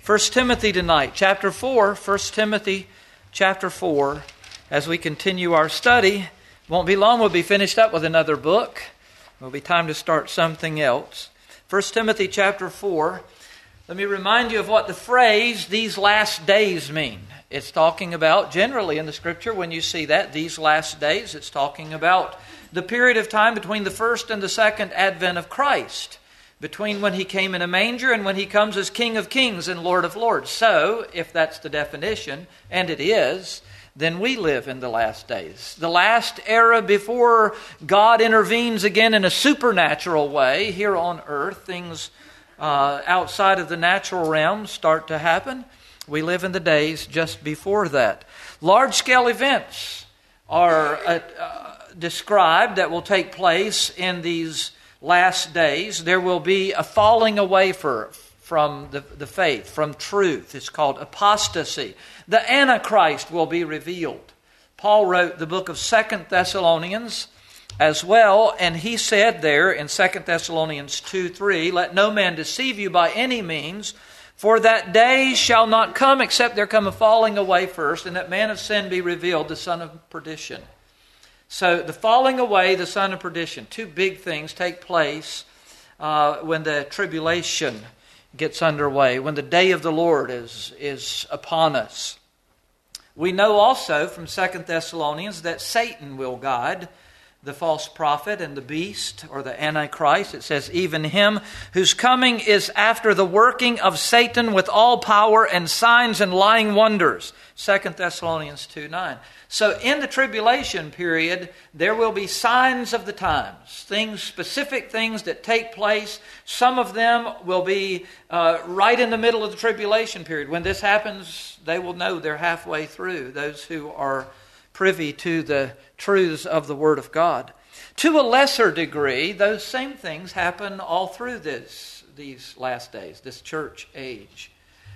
1 Timothy tonight, chapter 4, 1 Timothy chapter 4, as we continue our study. Won't be long, we'll be finished up with another book. It'll be time to start something else. 1 Timothy chapter 4, let me remind you of what the phrase, these last days, mean. It's talking about, generally in the Scripture, when you see that, these last days, it's talking about the period of time between the first and the second advent of Christ, between when He came in a manger and when He comes as King of Kings and Lord of Lords. So, if that's the definition, and it is, then we live in the last days. The last era before God intervenes again in a supernatural way here on earth. Things outside of the natural realm start to happen. We live in the days just before that. Large-scale events are described that will take place in these last days. There will be a falling away from the faith, from truth. It's called apostasy. The Antichrist will be revealed. Paul wrote the book of 2 Thessalonians as well, and he said there in 2 Thessalonians 2:3, "Let no man deceive you by any means, for that day shall not come except there come a falling away first, and that man of sin be revealed, the son of perdition." So the falling away, the son of perdition, two big things take place when the tribulation gets underway, when the day of the Lord is upon us. We know also from 2 Thessalonians that Satan will guide the false prophet and the beast, or the Antichrist. It says, "Even him whose coming is after the working of Satan with all power and signs and lying wonders." 2 Thessalonians 2:9. So in the tribulation period, there will be signs of the times, specific things that take place. Some of them will be right in the middle of the tribulation period. When this happens, they will know they're halfway through, those who are privy to the truths of the Word of God. To a lesser degree, those same things happen all through these last days, this church age.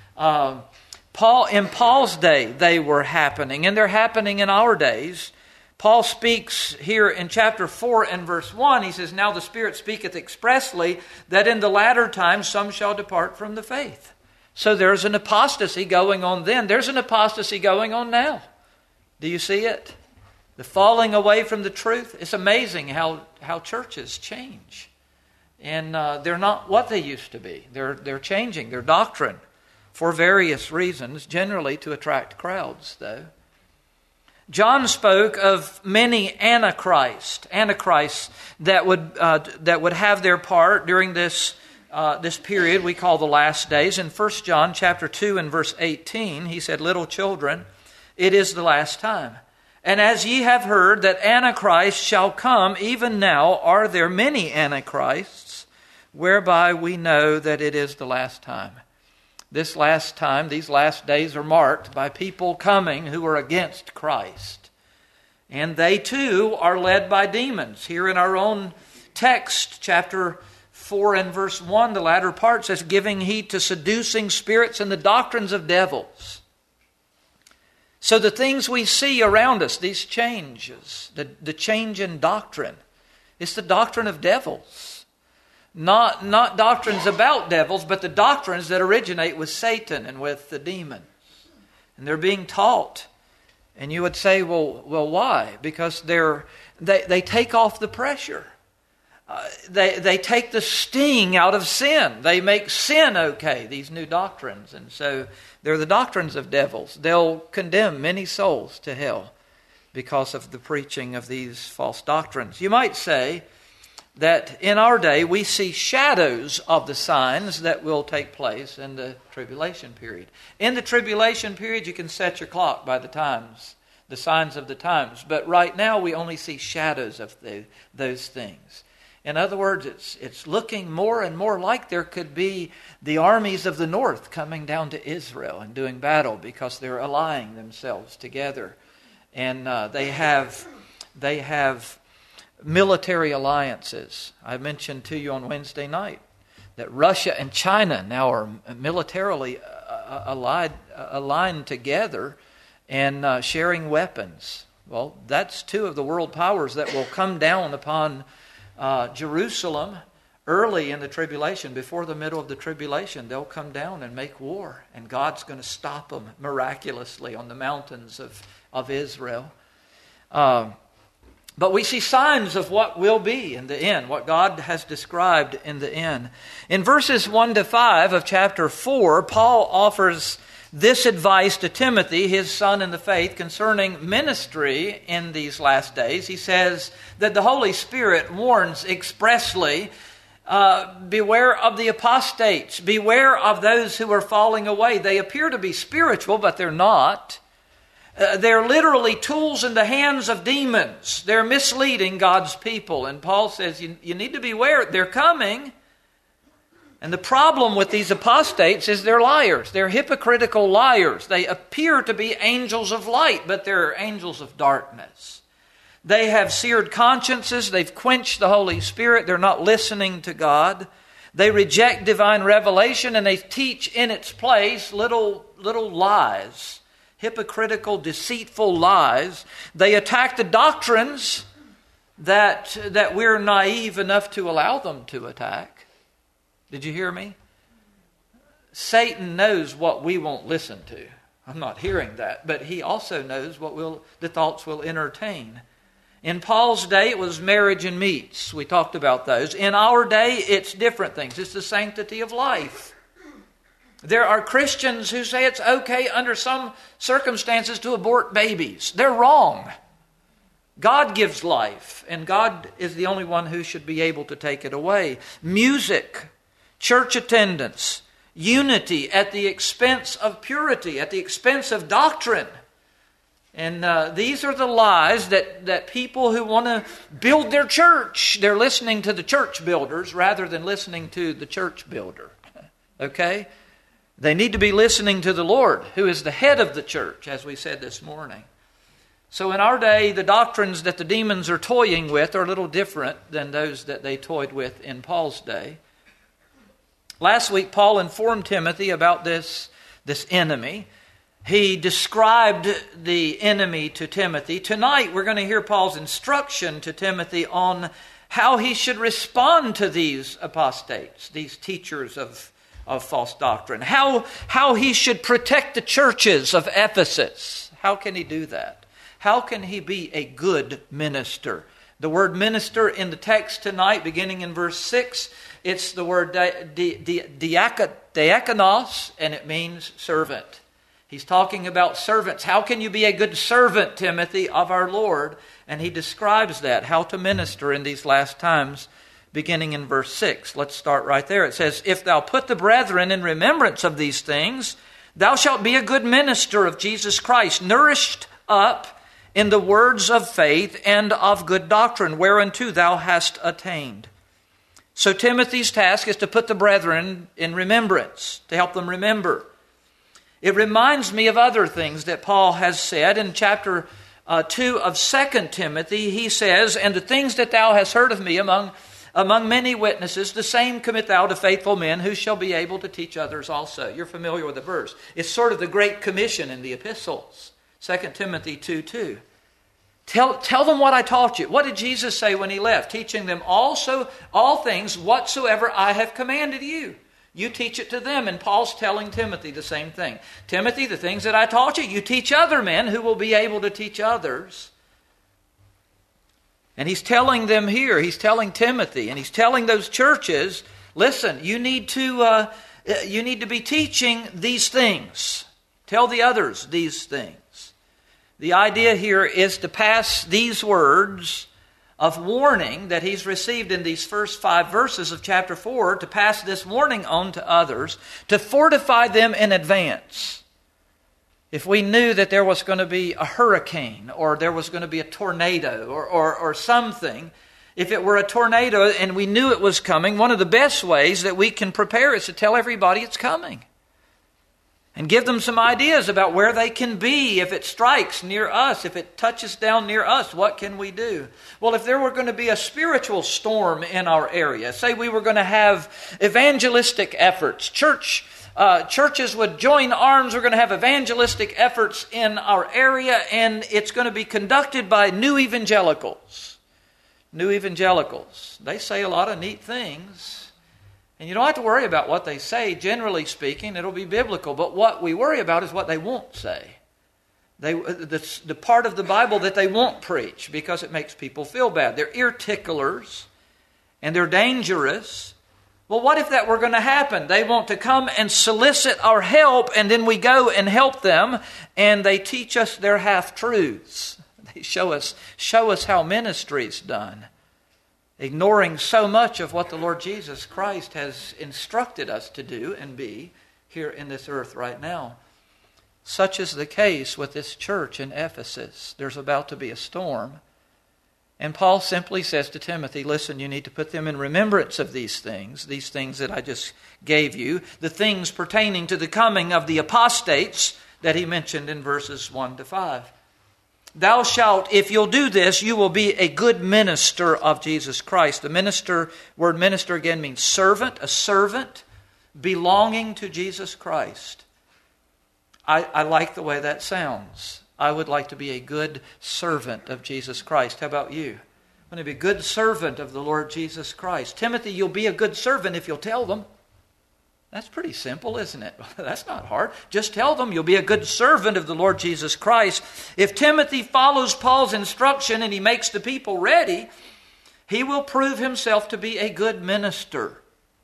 In Paul's day, they were happening, and they're happening in our days. Paul speaks here in chapter 4 and verse 1. He says, "Now the Spirit speaketh expressly that in the latter times some shall depart from the faith." So there's an apostasy going on then. There's an apostasy going on now. Do you see it? The falling away from the truth. It's amazing how churches change. And they're not what they used to be. They're changing their doctrine for various reasons, generally to attract crowds, though. John spoke of many antichrists that would have their part during this period we call the last days. In 1 John chapter 2 and verse 18, he said, "Little children, it is the last time. And as ye have heard that Antichrist shall come, even now are there many Antichrists, whereby we know that it is the last time." This last time, these last days are marked by people coming who are against Christ. And they too are led by demons. Here in our own text, chapter 4 and verse 1, the latter part says, "Giving heed to seducing spirits and the doctrines of devils." So the things we see around us, these changes, the change in doctrine, it's the doctrine of devils. Not doctrines about devils, but the doctrines that originate with Satan and with the demons. And they're being taught. And you would say, well, why? Because they take off the pressure. They take the sting out of sin. They make sin okay, these new doctrines. And so they're the doctrines of devils. They'll condemn many souls to hell because of the preaching of these false doctrines. You might say that in our day we see shadows of the signs that will take place in the tribulation period. In the tribulation period, you can set your clock by the times, the signs of the times. But right now we only see shadows of those things. In other words, it's looking more and more like there could be the armies of the north coming down to Israel and doing battle because they're allying themselves together. And they have military alliances. I mentioned to you on Wednesday night that Russia and China now are militarily aligned together and sharing weapons. Well, that's two of the world powers that will come down upon Jerusalem early in the tribulation, before the middle of the tribulation, they'll come down and make war. And God's going to stop them miraculously on the mountains of Israel. But we see signs of what will be in the end, what God has described in the end. In verses 1 to 5 of chapter 4, Paul offers this advice to Timothy, his son in the faith, concerning ministry in these last days. He says that the Holy Spirit warns expressly, beware of the apostates, beware of those who are falling away. They appear to be spiritual, but they're not. They're literally tools in the hands of demons. They're misleading God's people. And Paul says you need to beware. They're coming. And the problem with these apostates is they're liars. They're hypocritical liars. They appear to be angels of light, but they're angels of darkness. They have seared consciences. They've quenched the Holy Spirit. They're not listening to God. They reject divine revelation, and they teach in its place little lies. Hypocritical, deceitful lies. They attack the doctrines that we're naive enough to allow them to attack. Did you hear me? Satan knows what we won't listen to. I'm not hearing that, but he also knows what the thoughts we'll entertain. In Paul's day, it was marriage and meats. We talked about those. In our day, it's different things. It's the sanctity of life. There are Christians who say it's okay under some circumstances to abort babies. They're wrong. God gives life, and God is the only one who should be able to take it away. Music, church attendance, unity at the expense of purity, at the expense of doctrine. And these are the lies that people who want to build their church, they're listening to the church builders rather than listening to the church builder. Okay? They need to be listening to the Lord, who is the head of the church, as we said this morning. So in our day, the doctrines that the demons are toying with are a little different than those that they toyed with in Paul's day. Last week, Paul informed Timothy about this enemy. He described the enemy to Timothy. Tonight, we're going to hear Paul's instruction to Timothy on how he should respond to these apostates, these teachers of false doctrine. How he should protect the churches of Ephesus. How can he do that? How can he be a good minister? The word minister in the text tonight, beginning in verse 6, it's the word diakonos, and it means servant. He's talking about servants. How can you be a good servant, Timothy, of our Lord? And he describes that, how to minister in these last times, beginning in verse 6. Let's start right there. It says, if thou put the brethren in remembrance of these things, thou shalt be a good minister of Jesus Christ, nourished up in the words of faith and of good doctrine, whereunto thou hast attained. So Timothy's task is to put the brethren in remembrance, to help them remember. It reminds me of other things that Paul has said. In chapter 2 of 2 Timothy, he says, and the things that thou hast heard of me among many witnesses, the same commit thou to faithful men who shall be able to teach others also. You're familiar with the verse. It's sort of the Great Commission in the epistles. 2 Timothy 2:2. Tell them what I taught you. What did Jesus say when he left? Teaching them all things whatsoever I have commanded you. You teach it to them. And Paul's telling Timothy the same thing. Timothy, the things that I taught you, you teach other men who will be able to teach others. And he's telling them here, he's telling Timothy, and he's telling those churches, listen, you need to be teaching these things. Tell the others these things. The idea here is to pass these words of warning that he's received in these first 5 verses of chapter 4, to pass this warning on to others, to fortify them in advance. If we knew that there was going to be a hurricane, or there was going to be a tornado, or something, if it were a tornado and we knew it was coming, one of the best ways that we can prepare is to tell everybody it's coming. And give them some ideas about where they can be if it strikes near us, if it touches down near us, what can we do? Well, if there were going to be a spiritual storm in our area, say we were going to have evangelistic efforts, churches would join arms, we're going to have evangelistic efforts in our area, and it's going to be conducted by new evangelicals. New evangelicals. They say a lot of neat things. And you don't have to worry about what they say. Generally speaking, it'll be biblical. But what we worry about is what they won't say. The part of the Bible that they won't preach because it makes people feel bad. They're ear ticklers and they're dangerous. Well, what if that were going to happen? They want to come and solicit our help, and then we go and help them, and they teach us their half-truths. They show us how ministry is done, ignoring so much of what the Lord Jesus Christ has instructed us to do and be here in this earth right now. Such is the case with this church in Ephesus. There's about to be a storm. And Paul simply says to Timothy, listen, you need to put them in remembrance of these things that I just gave you, the things pertaining to the coming of the apostates that he mentioned in verses 1 to 5. Thou shalt, if you'll do this, you will be a good minister of Jesus Christ. The word minister again means servant, a servant belonging to Jesus Christ. I like the way that sounds. I would like to be a good servant of Jesus Christ. How about you? I want to be a good servant of the Lord Jesus Christ. Timothy, you'll be a good servant if you'll tell them. That's pretty simple, isn't it? That's not hard. Just tell them you'll be a good servant of the Lord Jesus Christ. If Timothy follows Paul's instruction and he makes the people ready, he will prove himself to be a good minister.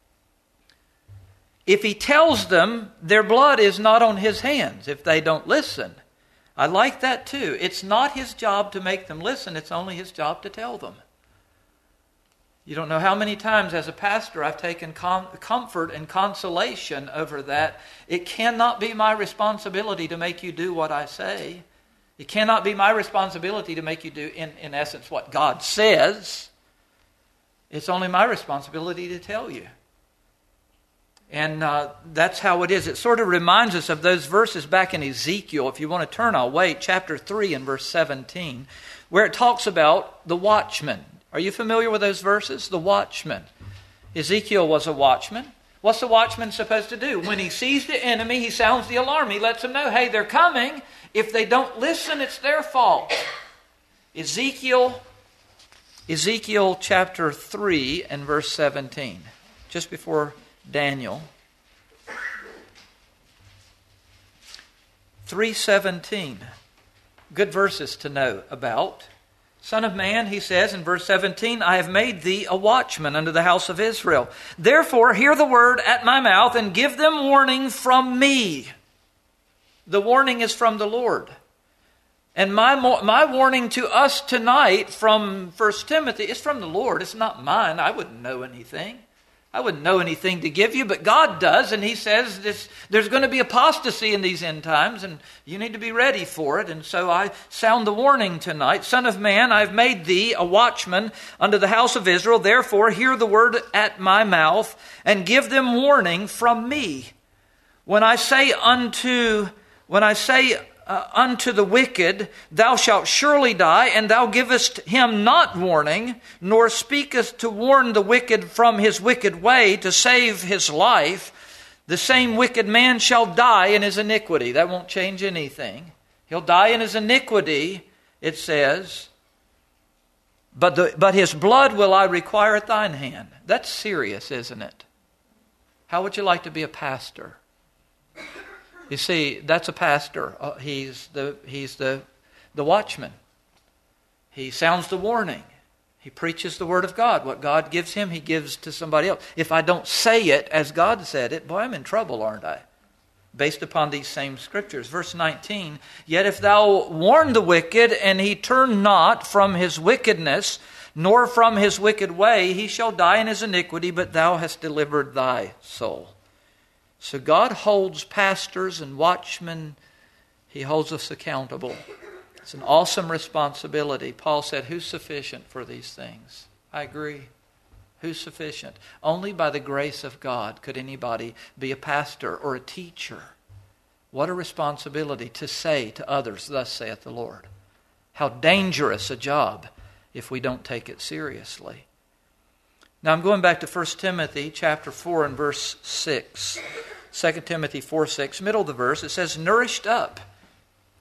If he tells them, their blood is not on his hands if they don't listen. I like that too. It's not his job to make them listen. It's only his job to tell them. You don't know how many times as a pastor I've taken comfort and consolation over that. It cannot be my responsibility to make you do what I say. It cannot be my responsibility to make you do, in essence, what God says. It's only my responsibility to tell you. And that's how it is. It sort of reminds us of those verses back in Ezekiel. If you want to turn, I'll wait. Chapter 3 and verse 17, where it talks about the watchman. Are you familiar with those verses? The watchman. Ezekiel was a watchman. What's the watchman supposed to do? When he sees the enemy, he sounds the alarm. He lets them know, hey, they're coming. If they don't listen, it's their fault. Ezekiel chapter 3 and verse 17. Just before Daniel 3:17. Good verses to know about. Son of man, he says in verse 17, I have made thee a watchman unto the house of Israel. Therefore, hear the word at my mouth and give them warning from me. The warning is from the Lord. And my warning to us tonight from 1 Timothy is from the Lord. It's not mine. I wouldn't know anything. I wouldn't know anything to give you, but God does, and He says there's going to be apostasy in these end times, and you need to be ready for it. And so I sound the warning tonight. Son of man, I've made thee a watchman unto the house of Israel. Therefore, hear the word at my mouth, and give them warning from me. When I say unto the wicked, thou shalt surely die, and thou givest him not warning, nor speakest to warn the wicked from his wicked way to save his life, the same wicked man shall die in his iniquity. That won't change anything. He'll die in his iniquity, it says, but his blood will I require at thine hand. That's serious, isn't it? How would you like to be a pastor? You see, that's a pastor. He's the watchman. He sounds the warning. He preaches the word of God. What God gives him, he gives to somebody else. If I don't say it as God said it, boy, I'm in trouble, aren't I? Based upon these same scriptures. Verse 19, yet if thou warn the wicked, and he turn not from his wickedness, nor from his wicked way, he shall die in his iniquity, but thou hast delivered thy soul. So God holds pastors and watchmen, He holds us accountable. It's an awesome responsibility. Paul said, who's sufficient for these things? I agree. Who's sufficient? Only by the grace of God could anybody be a pastor or a teacher. What a responsibility to say to others, thus saith the Lord. How dangerous a job if we don't take it seriously. Now I'm going back to 1 Timothy chapter 4 and verse 6. 2 Timothy 4:6, middle of the verse, it says, nourished up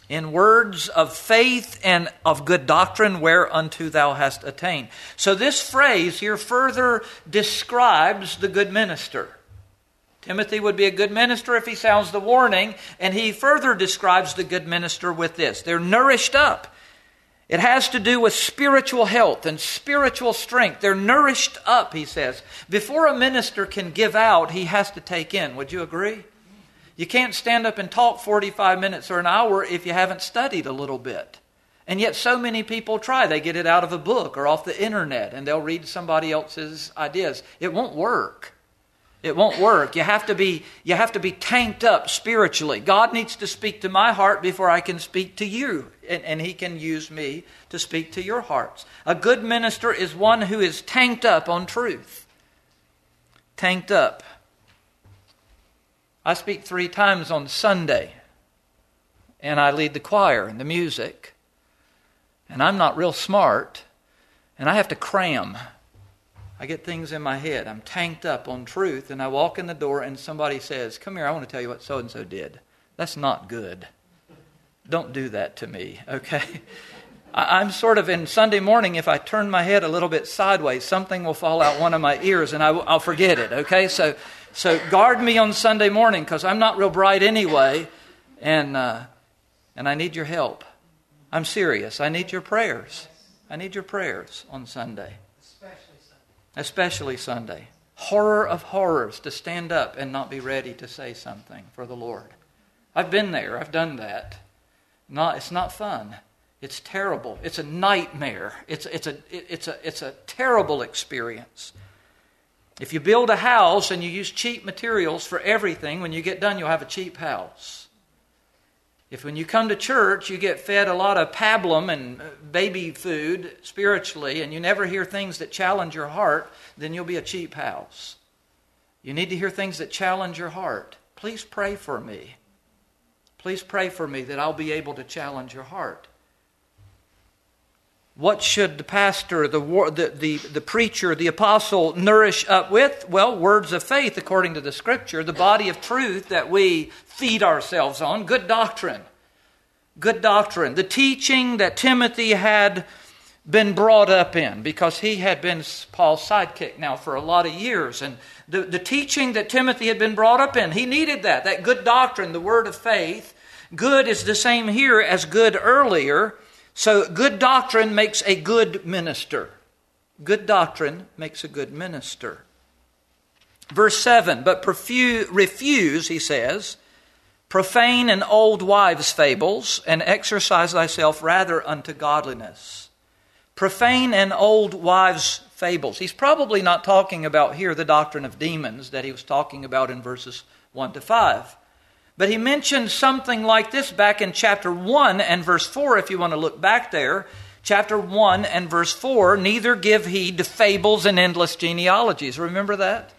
in words of faith and of good doctrine whereunto thou hast attained. So this phrase here further describes the good minister. Timothy would be a good minister if he sounds the warning, and he further describes the good minister with this. They're nourished up. It has to do with spiritual health and spiritual strength. They're nourished up, he says. Before a minister can give out, he has to take in. Would you agree? You can't stand up and talk 45 minutes or an hour if you haven't studied a little bit. And yet so many people try. They get it out of a book or off the internet, and they'll read somebody else's ideas. It won't work. It won't work. You have to be tanked up spiritually. God needs to speak to my heart before I can speak to you. And He can use me to speak to your hearts. A good minister is one who is tanked up on truth. Tanked up. I speak 3 times on Sunday. And I lead the choir and the music. And I'm not real smart. And I have to cram. I get things in my head. I'm tanked up on truth, and I walk in the door and somebody says, "Come here, I want to tell you what so-and-so did." That's not good. Don't do that to me, okay? I'm sort of in Sunday morning, if I turn my head a little bit sideways, something will fall out one of my ears and I'll forget it, okay? So guard me on Sunday morning, because I'm not real bright anyway, and I need your help. I'm serious. I need your prayers. I need your prayers on Sunday. Especially Sunday. Horror of horrors to stand up and not be ready to say something for the Lord. I've been there. I've done that. It's not fun. It's terrible. It's a nightmare. It's a terrible experience. If you build a house and you use cheap materials for everything, when you get done, you'll have a cheap house. If when you come to church, you get fed a lot of pablum and baby food spiritually, and you never hear things that challenge your heart, then you'll be a cheap house. You need to hear things that challenge your heart. Please pray for me. Please pray for me that I'll be able to challenge your heart. What should the pastor, the preacher, the apostle nourish up with? Well, words of faith according to the Scripture, the body of truth that we feed ourselves on, good doctrine. Good doctrine. The teaching that Timothy had been brought up in, because he had been Paul's sidekick now for a lot of years. And the teaching that Timothy had been brought up in, he needed that good doctrine, the word of faith. Good is the same here as good earlier. So good doctrine makes a good minister. Good doctrine makes a good minister. Verse 7, but refuse, he says, profane and old wives' fables, and exercise thyself rather unto godliness. Profane and old wives' fables. He's probably not talking about here the doctrine of demons that he was talking about in verses 1 to 5. But he mentioned something like this back in chapter 1 and verse 4, if you want to look back there. Chapter 1 and verse 4, neither give heed to fables and endless genealogies. Remember that?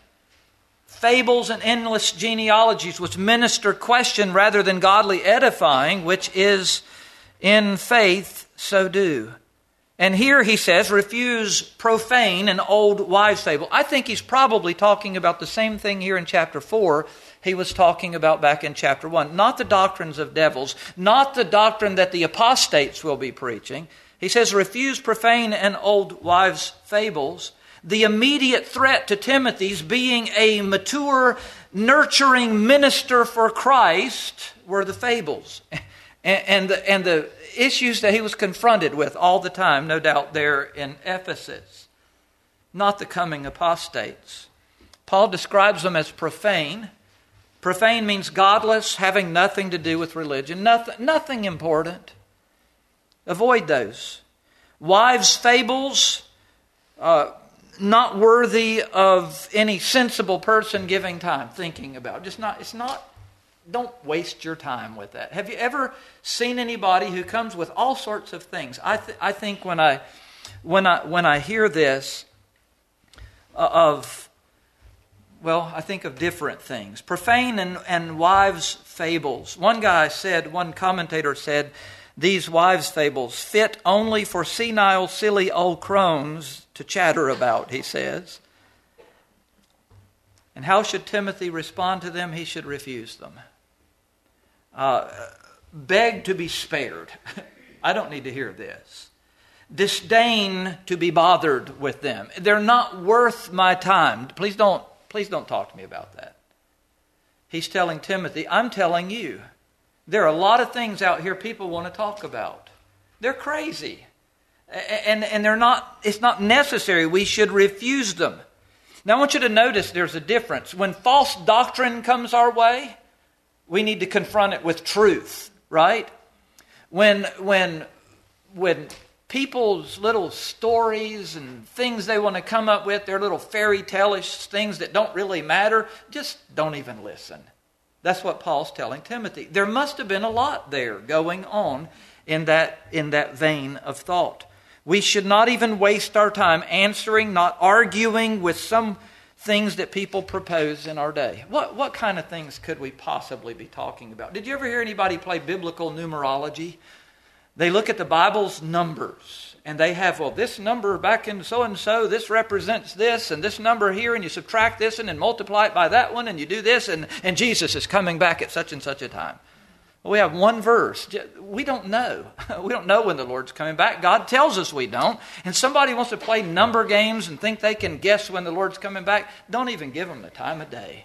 Fables and endless genealogies, which minister question rather than godly edifying, which is in faith so do. And here he says, refuse profane and old wives' fable. I think he's probably talking about the same thing here in chapter 4 he was talking about back in chapter 1. Not the doctrines of devils, not the doctrine that the apostates will be preaching. He says, refuse profane and old wives' fables. The immediate threat to Timothy's being a mature, nurturing minister for Christ were the fables. And the issues that he was confronted with all the time, no doubt, there in Ephesus. Not the coming apostates. Paul describes them as profane. Profane means godless, having nothing to do with religion, nothing important. Avoid those. Wives' fables, not worthy of any sensible person giving time, thinking about. Don't waste your time with that. Have you ever seen anybody who comes with all sorts of things? I think when I hear this I think of different things. Profane and wives' fables. One commentator said, these wives' fables fit only for senile, silly old crones to chatter about, he says. And how should Timothy respond to them? He should refuse them. beg to be spared. I don't need to hear this. Disdain to be bothered with them. They're not worth my time. Please don't talk to me about that. He's telling Timothy, I'm telling you, there are a lot of things out here people want to talk about. They're crazy. And they're not, it's not necessary. We should refuse them. Now I want you to notice there's a difference. When false doctrine comes our way, we need to confront it with truth, right? When people's little stories and things they want to come up with, their little fairy tale-ish things that don't really matter, just don't even listen. That's what Paul's telling Timothy. There must have been a lot there going on in that vein of thought. We should not even waste our time answering, not arguing with some things that people propose in our day. What kind of things could we possibly be talking about? Did you ever hear anybody play biblical numerology? They look at the Bible's numbers, and they have, well, this number back in so-and-so, this represents this, and this number here, and you subtract this, and then multiply it by that one, and you do this, and Jesus is coming back at such and such a time. Well, we have one verse. We don't know. We don't know when the Lord's coming back. God tells us we don't. And somebody wants to play number games and think they can guess when the Lord's coming back. Don't even give them the time of day.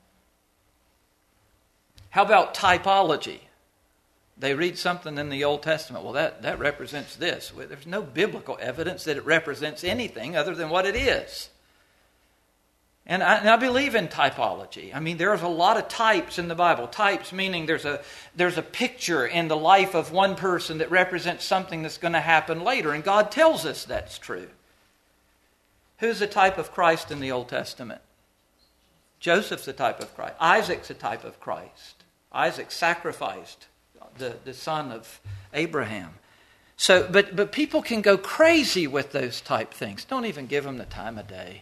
How about typology? They read something in the Old Testament. Well, that represents this. Well, there's no biblical evidence that it represents anything other than what it is. And I believe in typology. I mean, there's a lot of types in the Bible. Types meaning there's a picture in the life of one person that represents something that's going to happen later. And God tells us that's true. Who's the type of Christ in the Old Testament? Joseph's the type of Christ. Isaac's a type of Christ. Isaac sacrificed the son of Abraham. So, but people can go crazy with those type things. Don't even give them the time of day.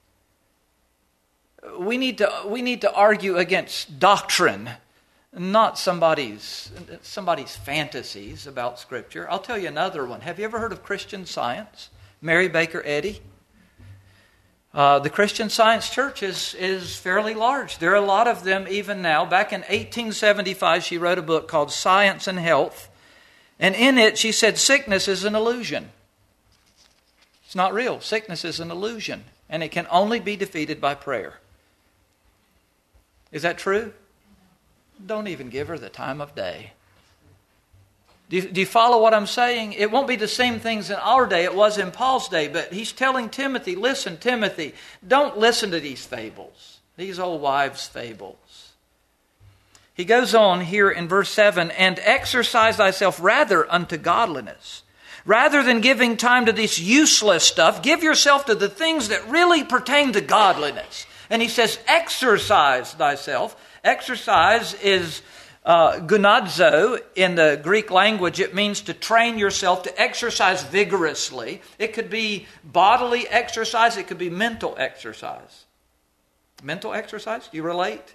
We need to argue against doctrine, not somebody's fantasies about Scripture. I'll tell you another one. Have you ever heard of Christian Science? Mary Baker Eddy? The Christian Science Church is fairly large. There are a lot of them even now. Back in 1875, she wrote a book called Science and Health. And in it, she said sickness is an illusion. It's not real. Sickness is an illusion. And it can only be defeated by prayer. Is that true? Don't even give her the time of day. Do you follow what I'm saying? It won't be the same things in our day it was in Paul's day, but he's telling Timothy, listen, Timothy, don't listen to these fables, these old wives' fables. He goes on here in verse 7, and exercise thyself rather unto godliness. Rather than giving time to this useless stuff, give yourself to the things that really pertain to godliness. And he says, exercise thyself. Exercise is gunadzo in the Greek language. It means to train yourself, to exercise vigorously. It could be bodily exercise. It could be mental exercise. Mental exercise? Do you relate?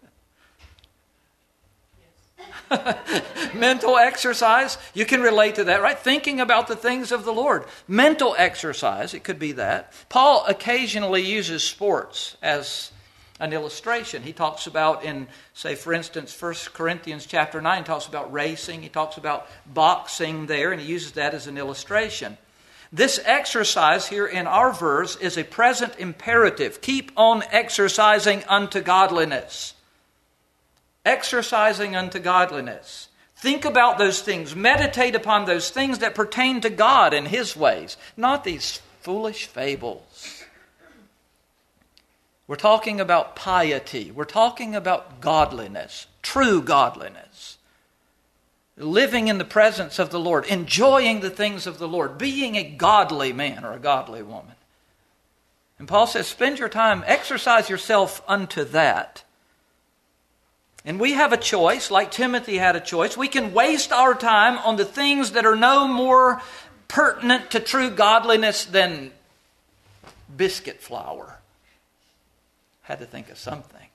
Mental exercise, you can relate to that, right? Thinking about the things of the Lord. Mental exercise, it could be that. Paul occasionally uses sports as an illustration. He talks about in, say, for instance, 1 Corinthians chapter 9, talks about racing. He talks about boxing there, and he uses that as an illustration. This exercise here in our verse is a present imperative. Keep on exercising unto godliness. Exercising unto godliness. Think about those things. Meditate upon those things that pertain to God and His ways, not these foolish fables. We're talking about piety. We're talking about godliness, true godliness. Living in the presence of the Lord, enjoying the things of the Lord, being a godly man or a godly woman. And Paul says, spend your time, exercise yourself unto that. And we have a choice, like Timothy had a choice. We can waste our time on the things that are no more pertinent to true godliness than biscuit flour. Had to think of something.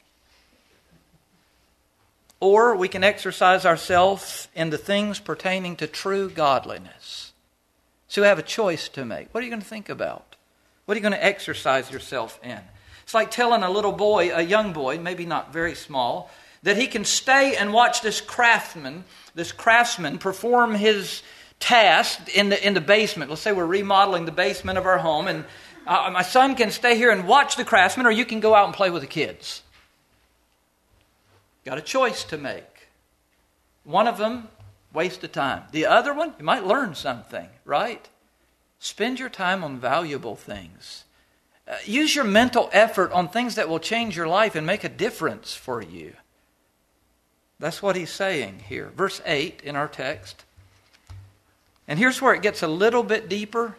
Or we can exercise ourselves in the things pertaining to true godliness. So we have a choice to make. What are you going to think about? What are you going to exercise yourself in? It's like telling a little boy, a young boy, maybe not very small, that he can stay and watch this craftsman perform his task in the basement. Let's say we're remodeling the basement of our home, and my son can stay here and watch the craftsman, or you can go out and play with the kids. Got a choice to make. One of them, waste of time. The other one, you might learn something, right? Spend your time on valuable things. Use your mental effort on things that will change your life and make a difference for you. That's what he's saying here. Verse 8 in our text. And here's where it gets a little bit deeper.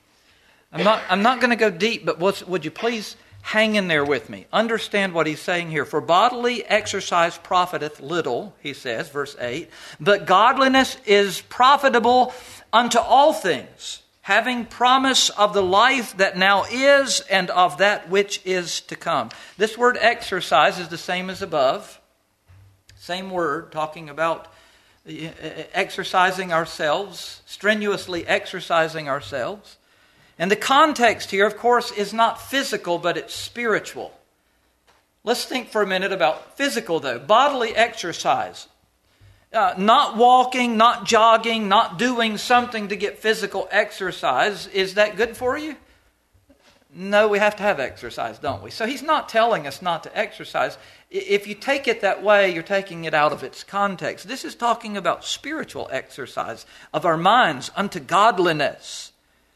I'm not going to go deep, but would you please hang in there with me? Understand what he's saying here. For bodily exercise profiteth little, he says, verse 8, but godliness is profitable unto all things, having promise of the life that now is and of that which is to come. This word exercise is the same as above. Same word, talking about exercising ourselves, strenuously exercising ourselves. And the context here, of course, is not physical, but it's spiritual. Let's think for a minute about physical, though. Bodily exercise. Not walking, not jogging, not doing something to get physical exercise. Is that good for you? No, we have to have exercise, don't we? So he's not telling us not to exercise. If you take it that way, you're taking it out of its context. This is talking about spiritual exercise of our minds unto godliness.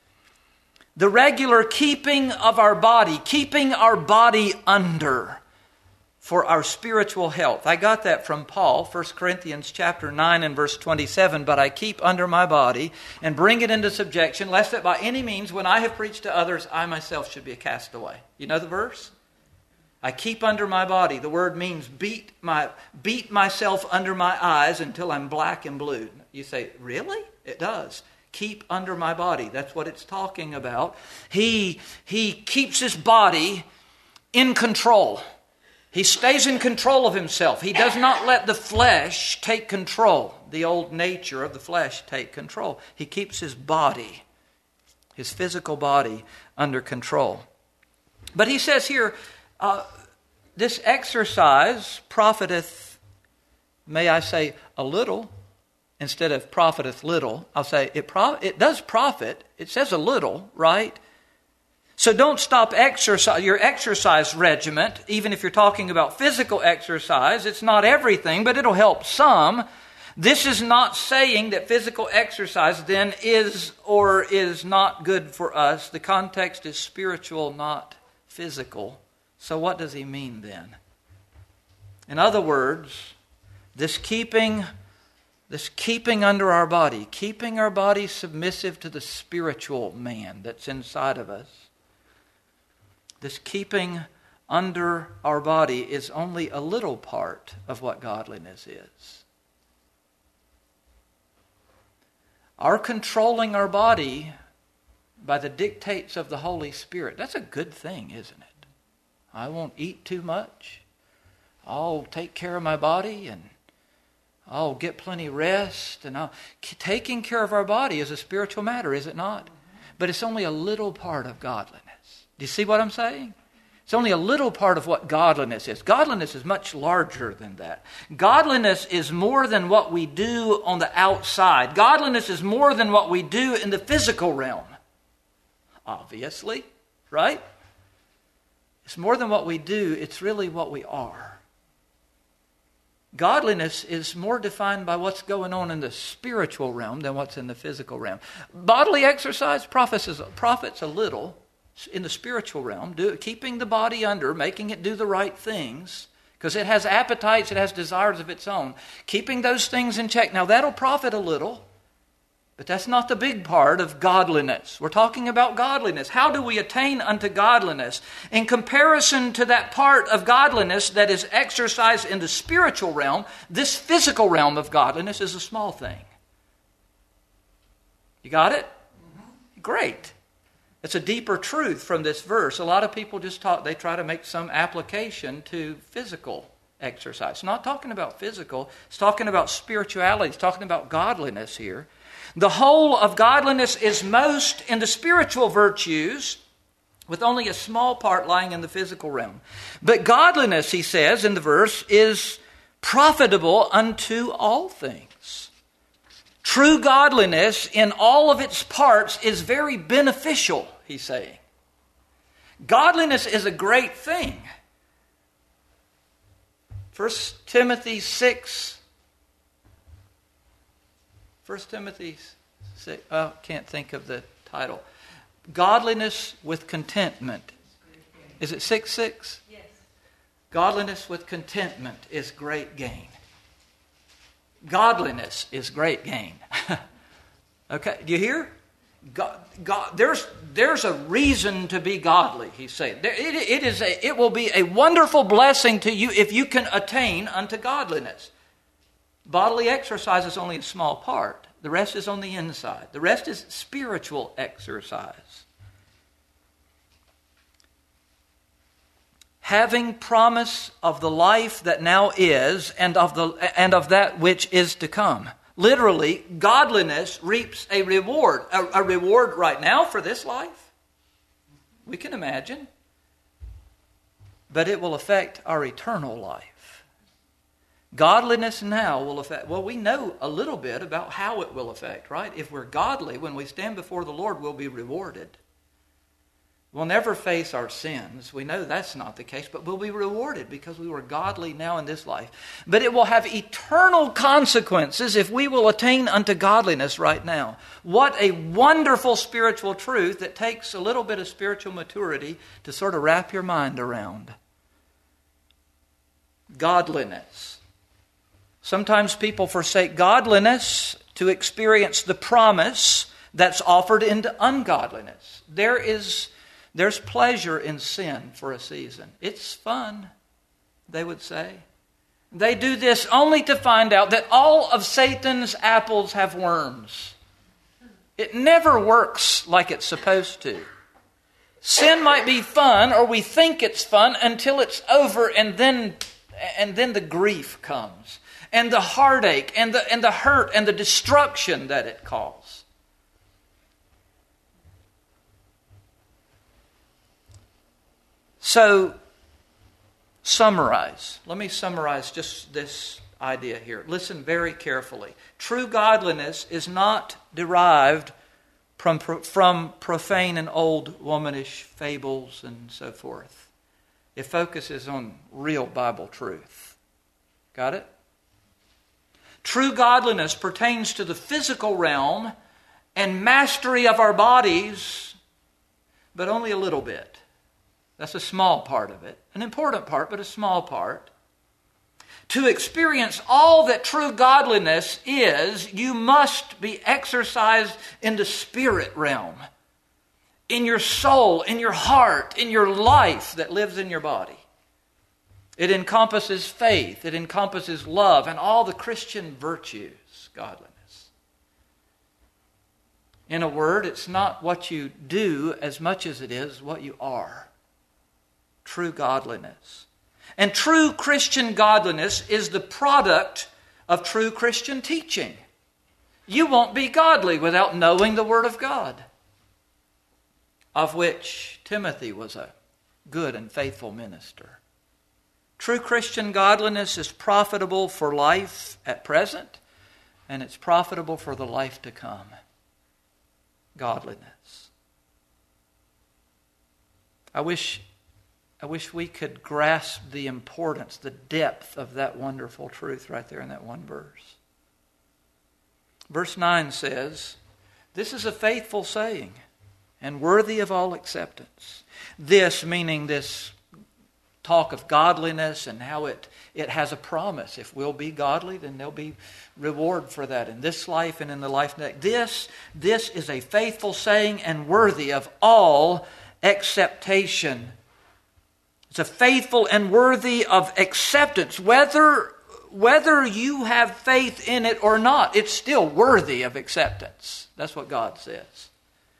The regular keeping of our body, keeping our body under for our spiritual health. I got that from Paul, 1 Corinthians chapter 9 and verse 27. But I keep under my body and bring it into subjection, lest that by any means, when I have preached to others, I myself should be a castaway. You know the verse? I keep under my body. The word means beat myself under my eyes until I'm black and blue. You say, really? It does. Keep under my body. That's what it's talking about. He keeps his body in control. He stays in control of himself. He does not let the flesh take control. The old nature of the flesh take control. He keeps his body, his physical body, under control. But he says here, this exercise profiteth, may I say, a little. Instead of profiteth little, I'll say it does profit. It says a little, right? So don't stop your exercise regimen, even if you're talking about physical exercise. It's not everything, but it'll help some. This is not saying that physical exercise then is or is not good for us. The context is spiritual, not physical. So what does he mean then? In other words, this keeping under our body, keeping our body submissive to the spiritual man that's inside of us. This keeping under our body is only a little part of what godliness is. Our controlling our body by the dictates of the Holy Spirit, that's a good thing, isn't it? I won't eat too much. I'll take care of my body and I'll get plenty rest. And taking care of our body is a spiritual matter, is it not? But it's only a little part of godliness. Do you see what I'm saying? It's only a little part of what godliness is. Godliness is much larger than that. Godliness is more than what we do on the outside. Godliness is more than what we do in the physical realm. Obviously, right? It's more than what we do. It's really what we are. Godliness is more defined by what's going on in the spiritual realm than what's in the physical realm. Bodily exercise profits a little in the spiritual realm, keeping the body under, making it do the right things, because it has appetites, it has desires of its own. Keeping those things in check. Now that'll profit a little, but that's not the big part of godliness. We're talking about godliness. How do we attain unto godliness? In comparison to that part of godliness that is exercised in the spiritual realm, this physical realm of godliness is a small thing. You got it? Great. It's a deeper truth from this verse. A lot of people they try to make some application to physical exercise. It's not talking about physical. It's talking about spirituality. It's talking about godliness here. The whole of godliness is most in the spiritual virtues, with only a small part lying in the physical realm. But godliness, he says in the verse, is profitable unto all things. True godliness in all of its parts is very beneficial, he's saying. Godliness is a great thing. 1 Timothy 6. 1 Timothy 6. Oh, can't think of the title. Godliness with contentment. Is it 6:6? Yes. Godliness with contentment is great gain. Godliness is great gain. Okay, do you hear? God, there's a reason to be godly, he's saying. It will be a wonderful blessing to you if you can attain unto godliness. Bodily exercise is only a small part. The rest is on the inside. The rest is spiritual exercise. Having promise of the life that now is and of that which is to come. Literally, godliness reaps a reward. A reward right now for this life. We can imagine. But it will affect our eternal life. Godliness now will affect... Well, we know a little bit about how it will affect, right? If we're godly, when we stand before the Lord, we'll be rewarded. We'll never face our sins. We know that's not the case, but we'll be rewarded because we were godly now in this life. But it will have eternal consequences if we will attain unto godliness right now. What a wonderful spiritual truth that takes a little bit of spiritual maturity to sort of wrap your mind around. Godliness. Sometimes people forsake godliness to experience the promise that's offered into ungodliness. There's pleasure in sin for a season. It's fun, they would say. They do this only to find out that all of Satan's apples have worms. It never works like it's supposed to. Sin might be fun, or we think it's fun, until it's over, and then the grief comes, and the heartache, and the hurt, and the destruction that it causes. So, summarize. Let me summarize just this idea here. Listen very carefully. True godliness is not derived from profane and old womanish fables and so forth. It focuses on real Bible truth. Got it? True godliness pertains to the physical realm and mastery of our bodies, but only a little bit. That's a small part of it. An important part, but a small part. To experience all that true godliness is, you must be exercised in the spirit realm. In your soul, in your heart, in your life that lives in your body. It encompasses faith. It encompasses love and all the Christian virtues, godliness. In a word, it's not what you do as much as it is what you are. True godliness. And true Christian godliness is the product of true Christian teaching. You won't be godly without knowing the Word of God, of which Timothy was a good and faithful minister. True Christian godliness is profitable for life at present, and it's profitable for the life to come. Godliness. I wish we could grasp the importance, the depth of that wonderful truth right there in that one verse. Verse 9 says, "This is a faithful saying and worthy of all acceptance." This, meaning this talk of godliness and how it has a promise. If we'll be godly, then there'll be reward for that in this life and in the life next. This is a faithful saying and worthy of all acceptation. It's a faithful and worthy of acceptance. Whether you have faith in it or not, it's still worthy of acceptance. That's what God says.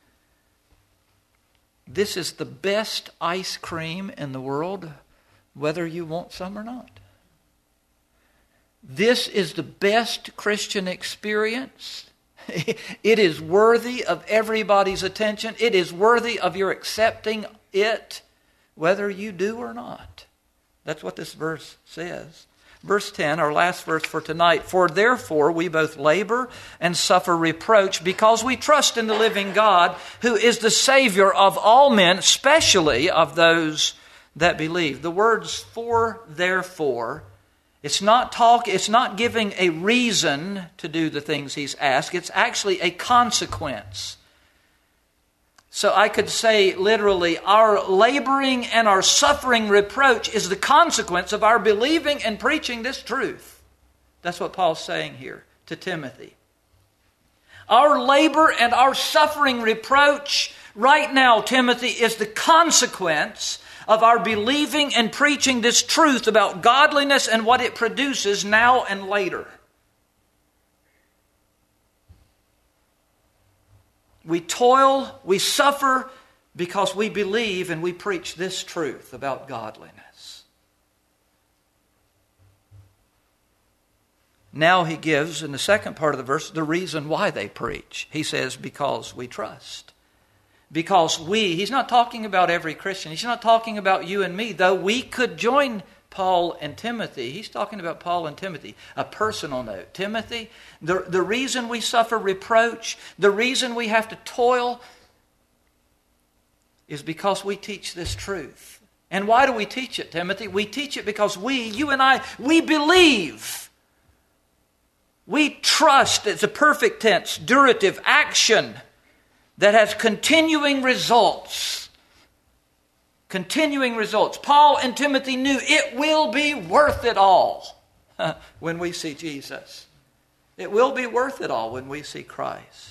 This is the best ice cream in the world, whether you want some or not. This is the best Christian experience. It is worthy of everybody's attention. It is worthy of your accepting it, whether you do or not. That's what this verse says. Verse 10, our last verse for tonight. For therefore we both labor and suffer reproach because we trust in the living God, who is the Savior of all men, especially of those that believe. The words for therefore, it's not giving a reason to do the things he's asked. It's actually a consequence. So I could say literally, our laboring and our suffering reproach is the consequence of our believing and preaching this truth. That's what Paul's saying here to Timothy. Our labor and our suffering reproach right now, Timothy, is the consequence of our believing and preaching this truth about godliness and what it produces now and later. We toil, we suffer because we believe and we preach this truth about godliness. Now he gives, in the second part of the verse, the reason why they preach. He says, because we trust. Because he's not talking about every Christian. He's not talking about you and me, though we could join Paul and Timothy. He's talking about Paul and Timothy. A personal note. Timothy, the reason we suffer reproach, the reason we have to toil is because we teach this truth. And why do we teach it, Timothy? We teach it because you and I, we believe. We trust. It's a perfect tense, durative action that has continuing results. Continuing results. Paul and Timothy knew it will be worth it all when we see Jesus. It will be worth it all when we see Christ.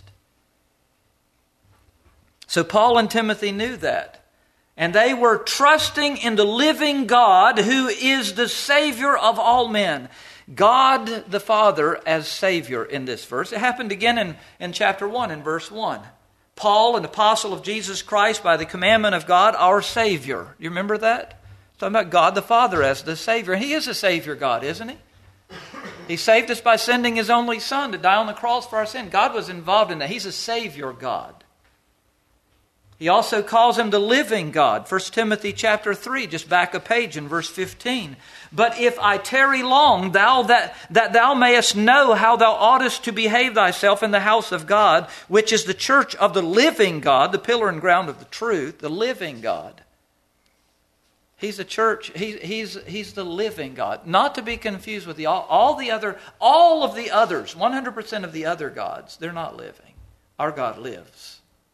So Paul and Timothy knew that. And they were trusting in the living God who is the Savior of all men. God the Father as Savior in this verse. It happened again in chapter 1 in verse 1. Paul, an apostle of Jesus Christ by the commandment of God, our Savior. You remember that? It's talking about God the Father as the Savior. He is a Savior God, isn't He? He saved us by sending His only Son to die on the cross for our sin. God was involved in that. He's a Savior God. He also calls Him the living God. 1 Timothy chapter 3, just back a page in verse 15. But if I tarry long, that thou mayest know how thou oughtest to behave thyself in the house of God, which is the church of the living God, the pillar and ground of the truth, the living God. He's the church. He's the living God. Not to be confused with all of the others, 100% of the other gods. They're not living. Our God lives.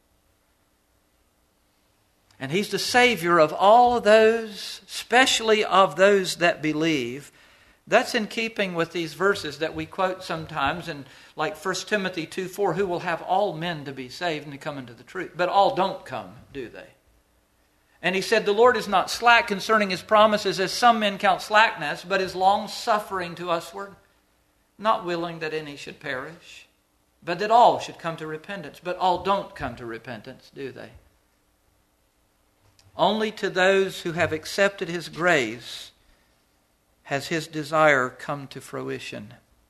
And He's the Savior of all of those, especially of those that believe. That's in keeping with these verses that we quote sometimes, in like 1 Timothy 2:4, who will have all men to be saved and to come into the truth. But all don't come, do they? And he said, the Lord is not slack concerning His promises, as some men count slackness, but is long-suffering to usward, not willing that any should perish, but that all should come to repentance. But all don't come to repentance, do they? Only to those who have accepted His grace has His desire come to fruition.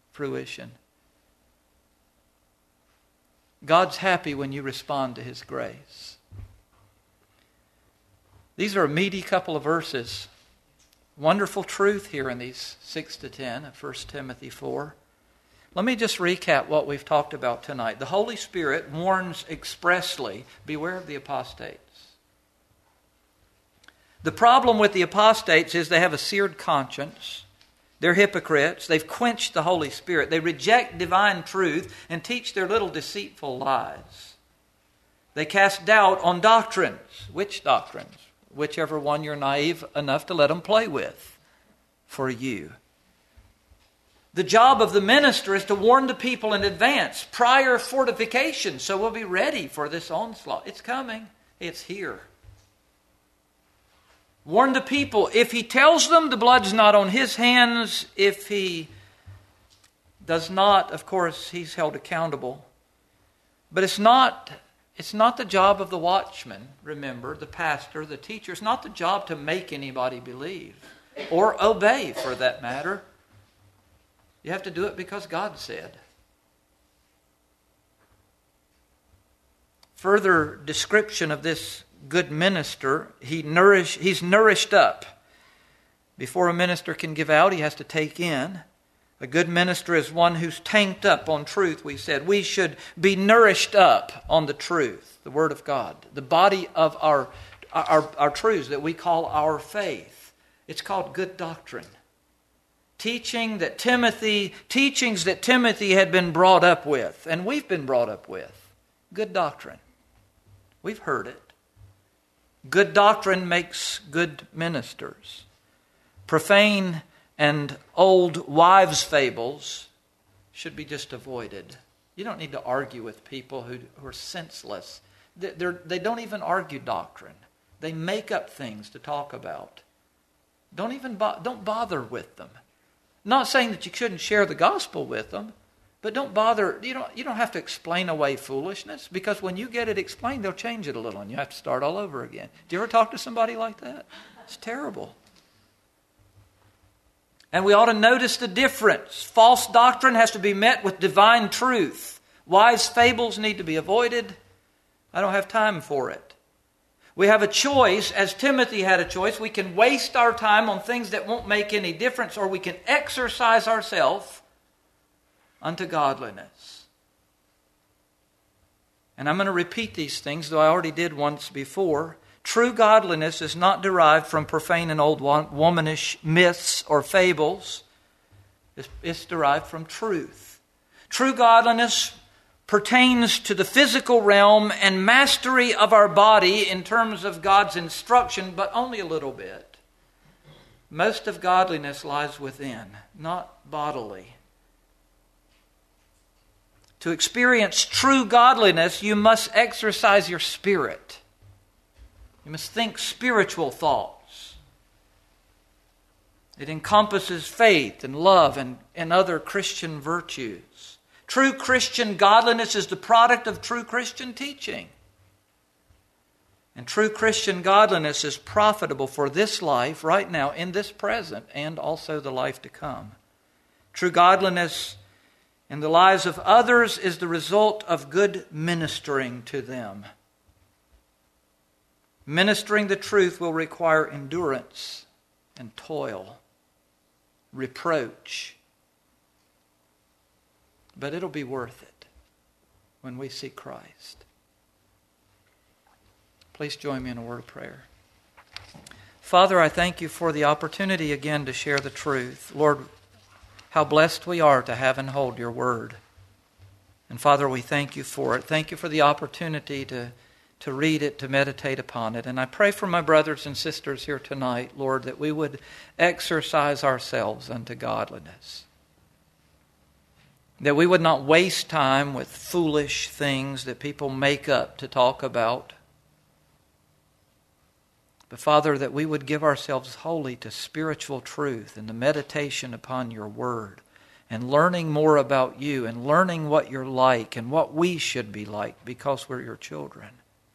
God's happy when you respond to His grace. These are a meaty couple of verses. Wonderful truth here in these 6 to 10 of 1 Timothy 4. Let me just recap what we've talked about tonight. The Holy Spirit warns expressly, beware of the apostates. The problem with the apostates is they have a seared conscience. They're hypocrites. They've quenched the Holy Spirit. They reject divine truth and teach their little deceitful lies. They cast doubt on doctrines. Which doctrines? Whichever one you're naive enough to let them play with for you. The job of the minister is to warn the people in advance, prior fortification, so we'll be ready for this onslaught. It's coming. It's here. Warn the people. If he tells them the blood's not on his hands, if he does not, of course, he's held accountable. But it's not the job of the watchman, remember, the pastor, the teacher. It's not the job to make anybody believe or obey, for that matter. You have to do it because God said. Further description of this good minister, he's nourished up Before a minister can give out, he has to take in. A good minister is one who's tanked up on truth, we said. We should be nourished up on the truth, the Word of God, the body of our truths that we call our faith. It's called good doctrine. Teachings that Timothy had been brought up with, and we've been brought up with. Good doctrine. We've heard it. Good doctrine makes good ministers. Profane and old wives' fables should be just avoided. You don't need to argue with people who are senseless. They don't even argue doctrine. They make up things to talk about. Don't bother with them. Not saying that you shouldn't share the gospel with them, but don't bother. You don't have to explain away foolishness, because when you get it explained, they'll change it a little and you have to start all over again. Do you ever talk to somebody like that? It's terrible. And we ought to notice the difference. False doctrine has to be met with divine truth. Wise fables need to be avoided. I don't have time for it. We have a choice, as Timothy had a choice. We can waste our time on things that won't make any difference, or we can exercise ourselves unto godliness. And I'm going to repeat these things, though I already did once before. True godliness is not derived from profane and old womanish myths or fables. It's derived from truth. True godliness pertains to the physical realm and mastery of our body in terms of God's instruction, but only a little bit. Most of godliness lies within, not bodily. To experience true godliness, you must exercise your spirit. You must think spiritual thoughts. It encompasses faith and love and other Christian virtues. True Christian godliness is the product of true Christian teaching. And true Christian godliness is profitable for this life right now, in this present, and also the life to come. True godliness in the lives of others is the result of good ministering to them. Ministering the truth will require endurance and toil, reproach. But it'll be worth it when we see Christ. Please join me in a word of prayer. Father, I thank you for the opportunity again to share the truth. Lord, how blessed we are to have and hold your word. And Father, we thank you for it. Thank you for the opportunity to read it, to meditate upon it. And I pray for my brothers and sisters here tonight, Lord, that we would exercise ourselves unto godliness. That we would not waste time with foolish things that people make up to talk about. But Father, that we would give ourselves wholly to spiritual truth and the meditation upon your word, and learning more about you, and learning what you're like and what we should be like because we're your children.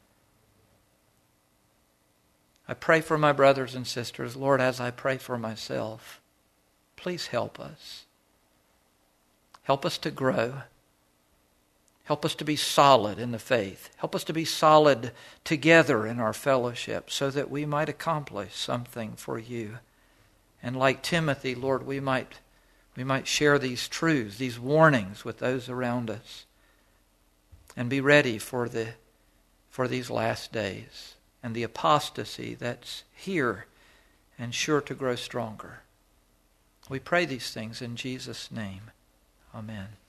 I pray for my brothers and sisters, Lord, as I pray for myself. Please help us. Help us to grow. Help us to be solid in the faith. Help us to be solid together in our fellowship so that we might accomplish something for you. And like Timothy, Lord, we might share these truths, these warnings with those around us, and be ready for these last days and the apostasy that's here and sure to grow stronger. We pray these things in Jesus' name. Amen.